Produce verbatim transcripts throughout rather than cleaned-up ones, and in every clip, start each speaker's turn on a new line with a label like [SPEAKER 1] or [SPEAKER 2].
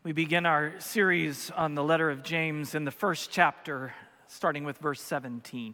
[SPEAKER 1] We begin our series on the letter of James in the first chapter, starting with verse seventeen.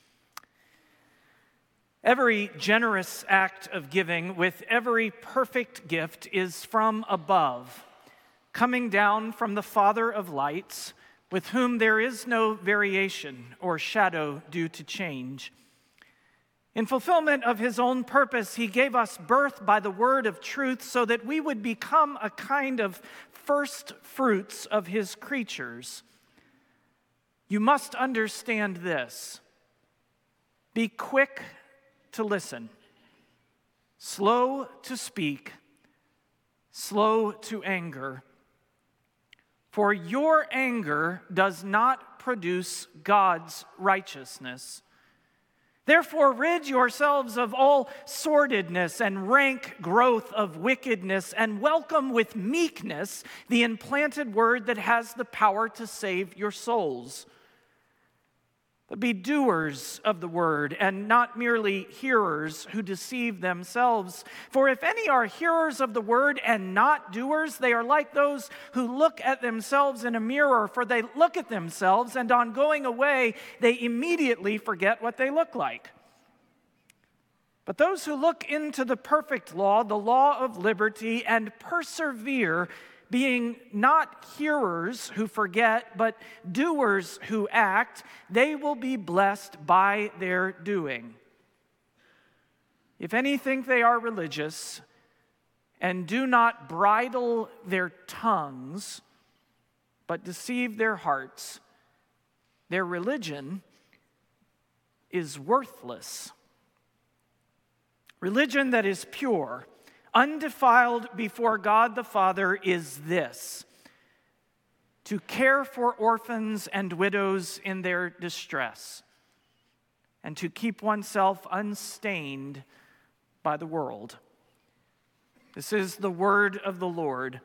[SPEAKER 1] Every generous act of giving with every perfect gift is from above, coming down from the Father of lights, with whom there is no variation or shadow due to change. In fulfillment of his own purpose, he gave us birth by the word of truth so that we would become a kind of first fruits of his creatures. You must understand this. Be quick to listen, slow to speak, slow to anger. For your anger does not produce God's righteousness. Therefore, rid yourselves of all sordidness and rank growth of wickedness, and welcome with meekness the implanted word that has the power to save your souls. But be doers of the word, and not merely hearers who deceive themselves. For if any are hearers of the word and not doers, they are like those who look at themselves in a mirror. For they look at themselves, and on going away, they immediately forget what they look like. But those who look into the perfect law, the law of liberty, and persevere, being not hearers who forget, but doers who act, they will be blessed by their doing. If any think they are religious and do not bridle their tongues, but deceive their hearts, their religion is worthless. Religion that is pure, undefiled before God the Father is this: to care for orphans and widows in their distress, and to keep oneself unstained by the world. This is the word of the Lord.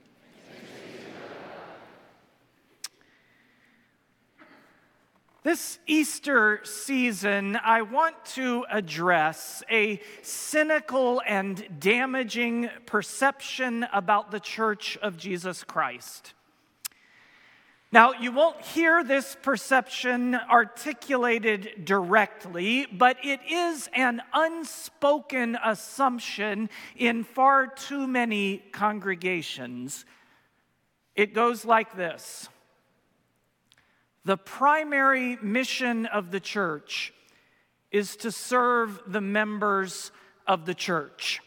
[SPEAKER 1] This Easter season, I want to address a cynical and damaging perception about the Church of Jesus Christ. Now, you won't hear this perception articulated directly, but it is an unspoken assumption in far too many congregations. It goes like this: the primary mission of the church is to serve the members of the church.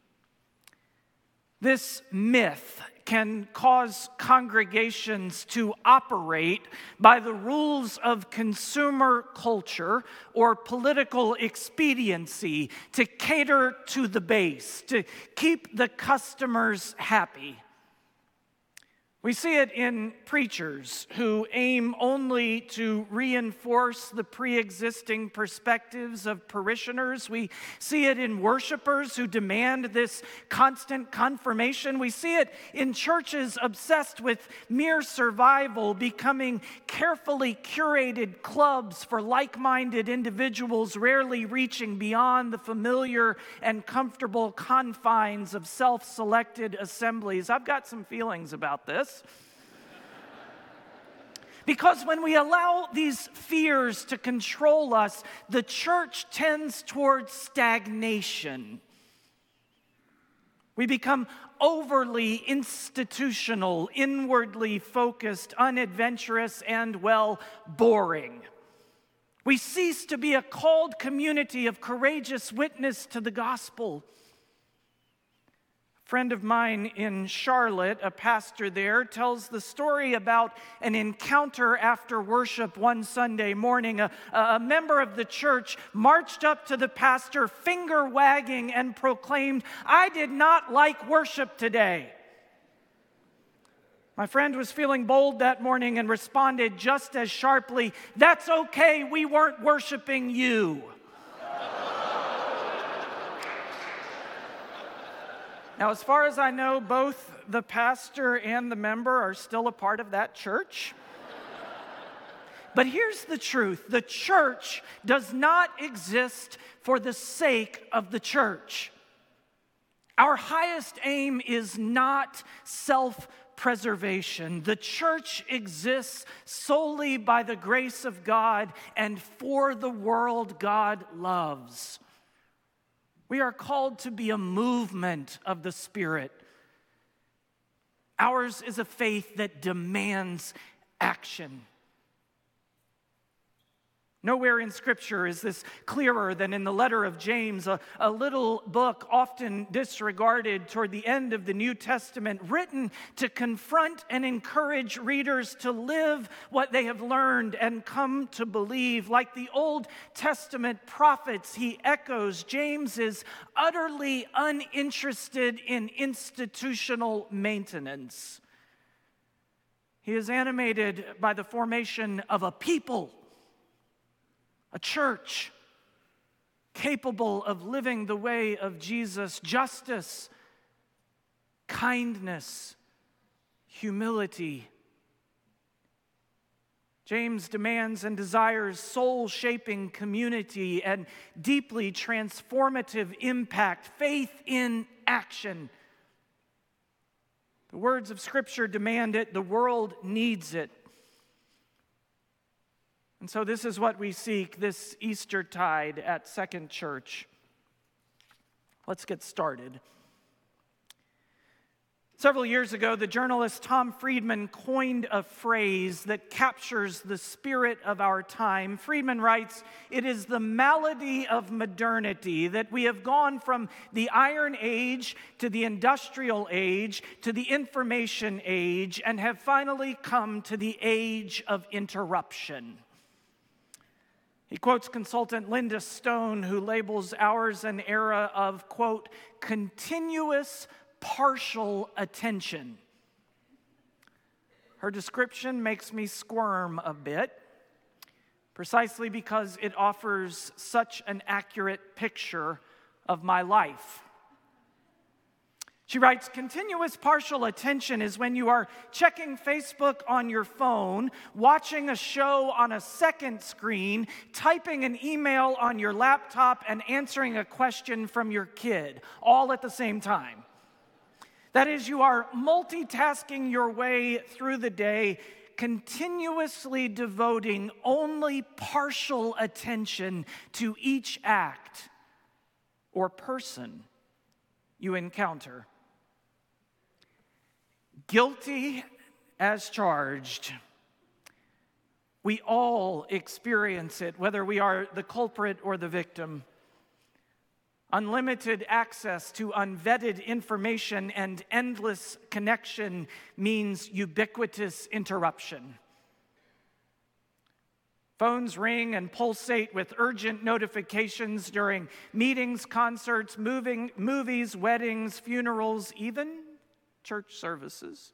[SPEAKER 1] This myth can cause congregations to operate by the rules of consumer culture or political expediency, to cater to the base, to keep the customers happy. We see it in preachers who aim only to reinforce the pre-existing perspectives of parishioners. We see it in worshipers who demand this constant confirmation. We see it in churches obsessed with mere survival, becoming carefully curated clubs for like-minded individuals, rarely reaching beyond the familiar and comfortable confines of self-selected assemblies. I've got some feelings about this. Because when we allow these fears to control us, the church tends towards stagnation. We become overly institutional, inwardly focused, unadventurous, and, well, boring. We cease to be a called community of courageous witness to the gospel. A friend of mine in Charlotte, a pastor there, tells the story about an encounter after worship one Sunday morning. A, a member of the church marched up to the pastor, finger wagging, and proclaimed, "I did not like worship today." My friend was feeling bold that morning and responded just as sharply, "That's okay, we weren't worshiping you." Now, as far as I know, both the pastor and the member are still a part of that church. But here's the truth: the church does not exist for the sake of the church. Our highest aim is not self-preservation. The church exists solely by the grace of God and for the world God loves. We are called to be a movement of the Spirit. Ours is a faith that demands action. Nowhere in Scripture is this clearer than in the letter of James, a, a little book often disregarded toward the end of the New Testament, written to confront and encourage readers to live what they have learned and come to believe. Like the Old Testament prophets, he echoes, James is utterly uninterested in institutional maintenance. He is animated by the formation of a people, a church capable of living the way of Jesus, justice, kindness, humility. James demands and desires soul-shaping community and deeply transformative impact, faith in action. The words of Scripture demand it. The world needs it. And so this is what we seek this Eastertide at Second Church. Let's get started. Several years ago, the journalist Tom Friedman coined a phrase that captures the spirit of our time. Friedman writes, "It is the malady of modernity that we have gone from the Iron Age to the Industrial Age to the Information Age and have finally come to the age of interruption." He quotes consultant Linda Stone, who labels ours an era of, quote, continuous partial attention. Her description makes me squirm a bit, precisely because it offers such an accurate picture of my life. She writes, continuous partial attention is when you are checking Facebook on your phone, watching a show on a second screen, typing an email on your laptop, and answering a question from your kid, all at the same time. That is, you are multitasking your way through the day, continuously devoting only partial attention to each act or person you encounter. Guilty as charged. We all experience it, whether we are the culprit or the victim. Unlimited access to unvetted information and endless connection means ubiquitous interruption. Phones ring and pulsate with urgent notifications during meetings, concerts, moving, movies, weddings, funerals, even church services.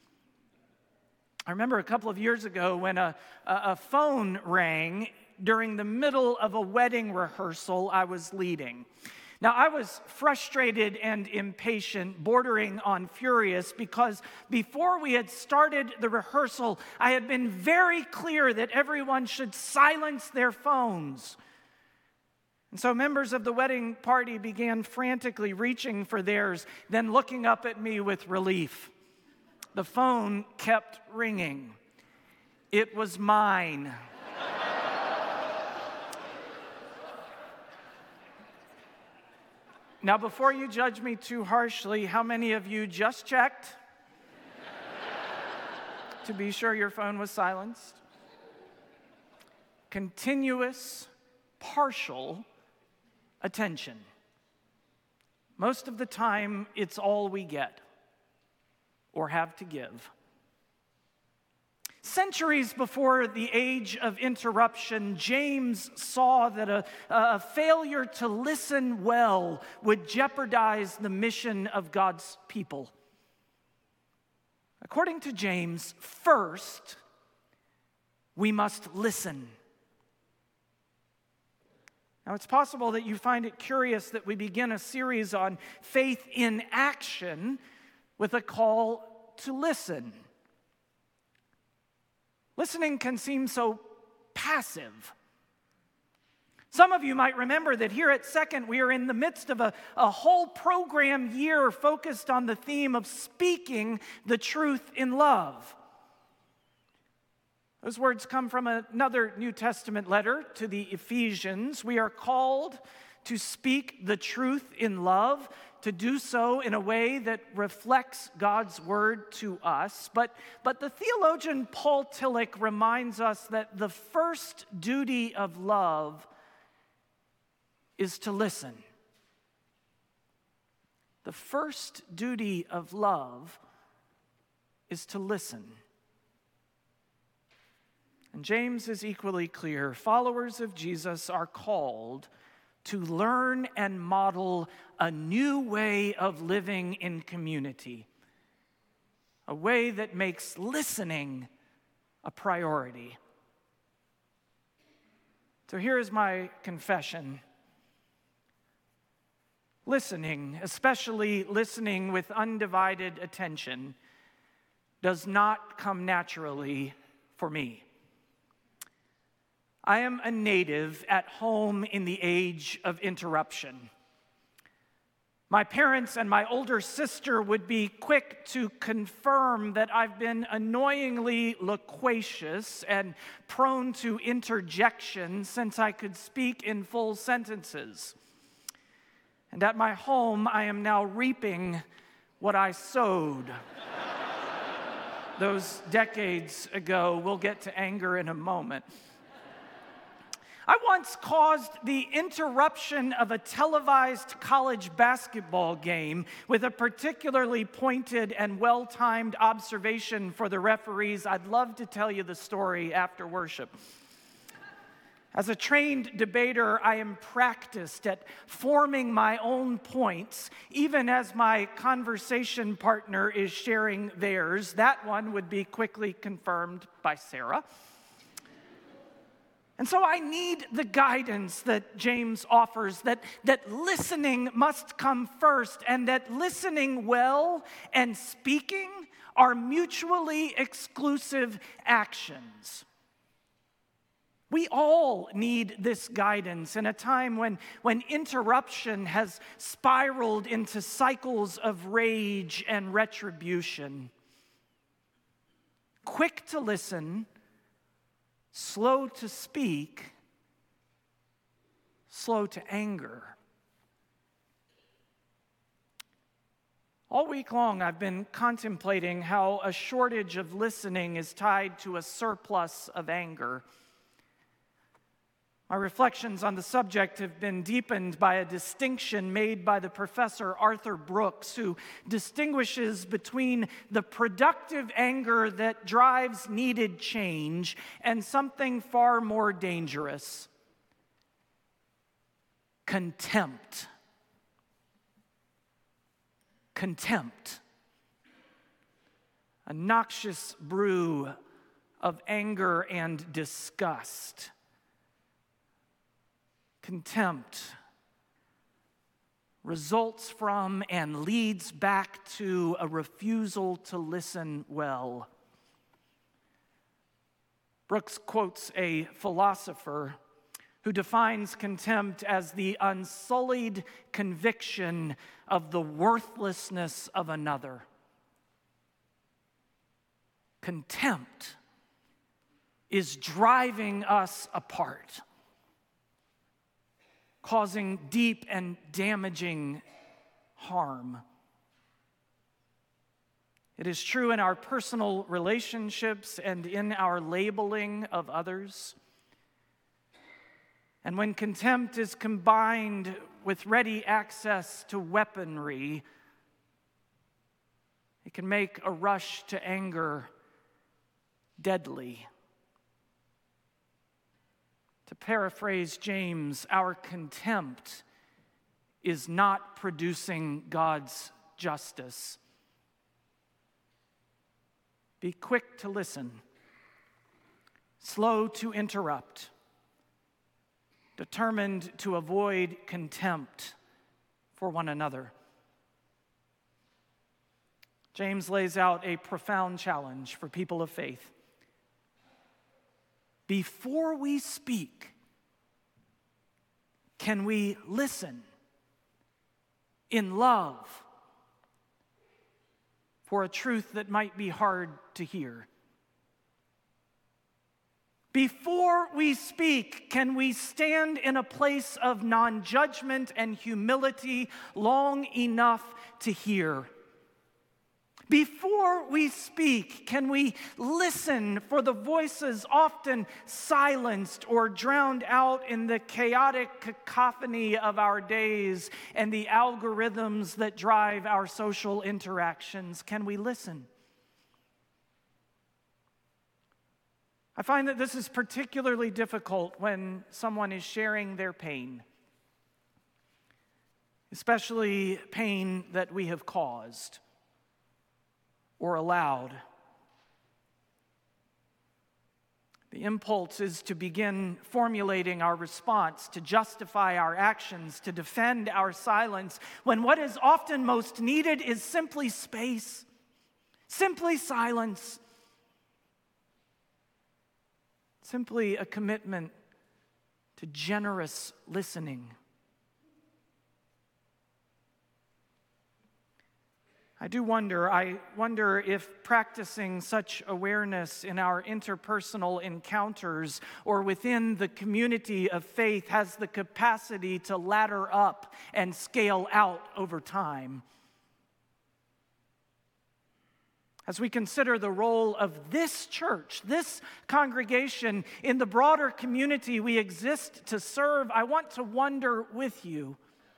[SPEAKER 1] I remember a couple of years ago when a, a phone rang during the middle of a wedding rehearsal I was leading. Now, I was frustrated and impatient, bordering on furious, because before we had started the rehearsal, I had been very clear that everyone should silence their phones. And so members of the wedding party began frantically reaching for theirs, then looking up at me with relief. The phone kept ringing. It was mine. Now, before you judge me too harshly, how many of you just checked to be sure your phone was silenced? Continuous, partial attention. Most of the time, it's all we get or have to give. Centuries before the age of interruption, James saw that a, a failure to listen well would jeopardize the mission of God's people. According to James, first, we must listen. Now, it's possible that you find it curious that we begin a series on faith in action with a call to listen. Listening can seem so passive, Some of you might remember that here at Second, we are in the midst of a, a whole program year focused on the theme of speaking the truth in love. Those words come from another New Testament letter to the Ephesians. We are called to speak the truth in love, to do so in a way that reflects God's word to us. But, but the theologian Paul Tillich reminds us that the first duty of love is to listen. The first duty of love is to listen. And James is equally clear. Followers of Jesus are called to learn and model a new way of living in community, a way that makes listening a priority. So here is my confession. Listening, especially listening with undivided attention, does not come naturally for me. I am a native at home in the age of interruption. My parents and my older sister would be quick to confirm that I've been annoyingly loquacious and prone to interjection since I could speak in full sentences. And at my home, I am now reaping what I sowed those decades ago. We'll get to anger in a moment. I once caused the interruption of a televised college basketball game with a particularly pointed and well-timed observation for the referees. I'd love to tell you the story after worship. As a trained debater, I am practiced at forming my own points, even as my conversation partner is sharing theirs. That one would be quickly confirmed by Sarah. And so I need the guidance that James offers, that, that listening must come first, and that listening well and speaking are mutually exclusive actions. We all need this guidance in a time when, when interruption has spiraled into cycles of rage and retribution. Quick to listen, slow to speak, slow to anger. All week long, I've been contemplating how a shortage of listening is tied to a surplus of anger. My reflections on the subject have been deepened by a distinction made by the professor Arthur Brooks, who distinguishes between the productive anger that drives needed change and something far more dangerous: contempt. Contempt. A noxious brew of anger and disgust. Contempt results from and leads back to a refusal to listen well. Brooks quotes a philosopher who defines contempt as the unsullied conviction of the worthlessness of another. Contempt is driving us apart, causing deep and damaging harm. It is true in our personal relationships and in our labeling of others. And when contempt is combined with ready access to weaponry, it can make a rush to anger deadly. To paraphrase James, our contempt is not producing God's justice. Be quick to listen, slow to interrupt, determined to avoid contempt for one another. James lays out a profound challenge for people of faith. Before we speak, can we listen in love for a truth that might be hard to hear? Before we speak, can we stand in a place of non-judgment and humility long enough to hear? Before we speak, can we listen for the voices often silenced or drowned out in the chaotic cacophony of our days and the algorithms that drive our social interactions? Can we listen? I find that this is particularly difficult when someone is sharing their pain, especially pain that we have caused or allowed. The impulse is to begin formulating our response, to justify our actions, to defend our silence, when what is often most needed is simply space, simply silence, simply a commitment to generous listening. I do wonder, I wonder if practicing such awareness in our interpersonal encounters or within the community of faith has the capacity to ladder up and scale out over time. As we consider the role of this church, this congregation in the broader community we exist to serve, I want to wonder with you,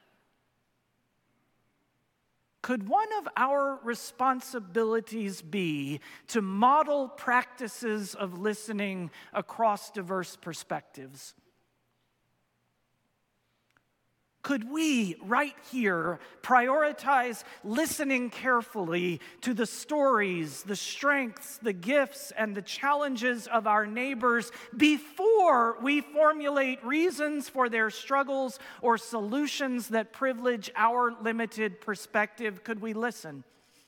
[SPEAKER 1] could one of our responsibilities be to model practices of listening across diverse perspectives? Could we, right here, prioritize listening carefully to the stories, the strengths, the gifts, and the challenges of our neighbors before we formulate reasons for their struggles or solutions that privilege our limited perspective? Could we listen?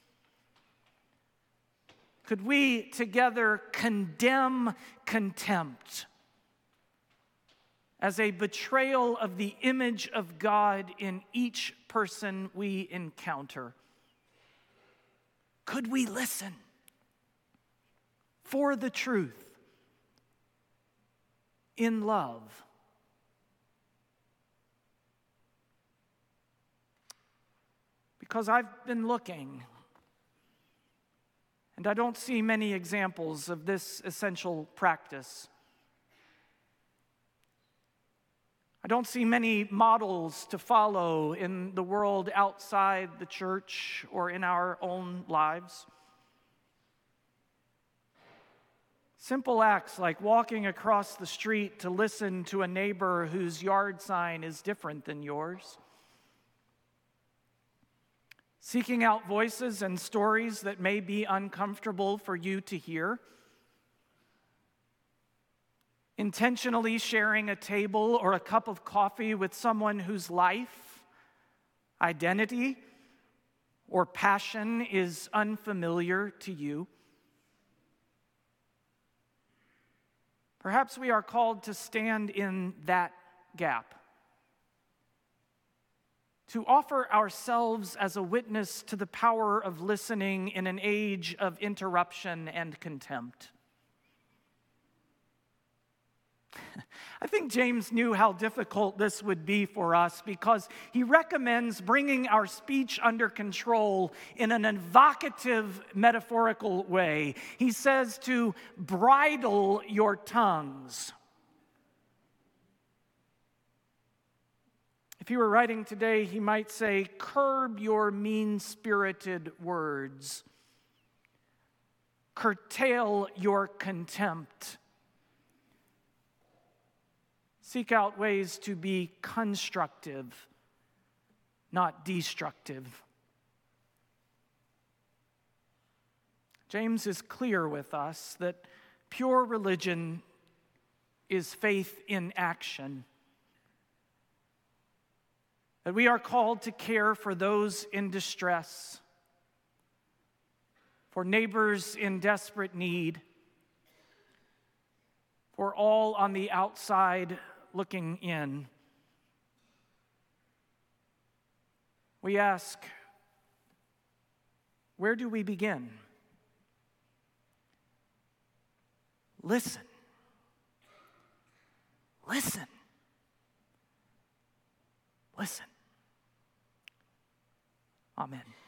[SPEAKER 1] Could we together condemn contempt as a betrayal of the image of God in each person we encounter? Could we listen for the truth in love? Because I've been looking, and I don't see many examples of this essential practice. I don't see many models to follow in the world outside the church or in our own lives. Simple acts like walking across the street to listen to a neighbor whose yard sign is different than yours. Seeking out voices and stories that may be uncomfortable for you to hear. Intentionally sharing a table or a cup of coffee with someone whose life, identity, or passion is unfamiliar to you. Perhaps we are called to stand in that gap, to offer ourselves as a witness to the power of listening in an age of interruption and contempt. I think James knew how difficult this would be for us because he recommends bringing our speech under control in an evocative, metaphorical way. He says to bridle your tongues. If he were writing today, he might say, curb your mean-spirited words. Curtail your contempt. Seek out ways to be constructive, not destructive. James is clear with us that pure religion is faith in action. That we are called to care for those in distress, for neighbors in desperate need, for all on the outside looking in. we ask, where do we begin? Listen. Listen. Listen. Amen.